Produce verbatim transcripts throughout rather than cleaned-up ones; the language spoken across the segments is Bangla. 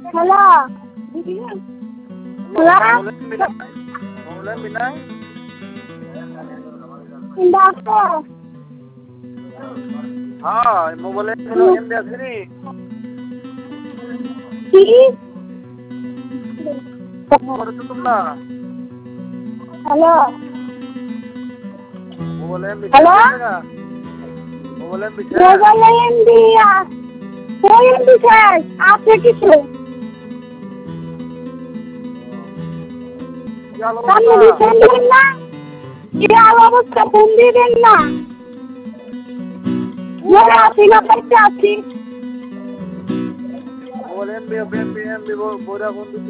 হ্যালো হ্যালো বলেন বিনয় ডাক্তার হ্যাঁ মোবাইলে এমনি আসেনি কি করে তো তোমরা হ্যালো মোবাইলে এমনি হ্যালো মোবাইলে এমনি মোবাইলে এমবি ওই এমবি শেষ আছে কিছু আপনি ফোন দিবেন না কি অবস্থা ফোন দিবেন না মোবাইল আছি না পাইতে আছি মোবাইল এমবি এমবি এমবি বইরা ফোন দিতে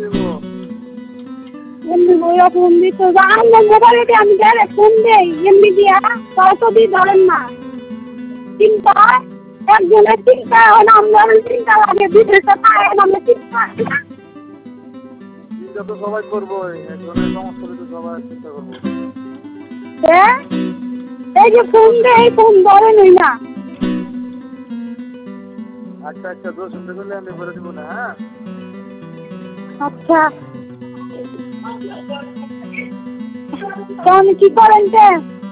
এমনি বইয়া ফোন দিতে আমার মোবাইলে আমি ডাইরেক্ট ফোন দেই এমনি দিয়া তাও তো দিয়ে ধরেন না চিন্তা একজনের চিন্তা আমার চিন্তা লাগে বিদেশে পায় আমরা চিন্তা চিন্তা তো সবাই করবো একজনের সমস্যা তো সবাই চিন্তা করবো হ্যাঁ এই যে ফোন দেয় ফোন ধরেনই না আচ্ছা আচ্ছা দোষ শুনতে করলে আমি বলে দিব না হ্যাঁ আচ্ছা তো আমি কি করেন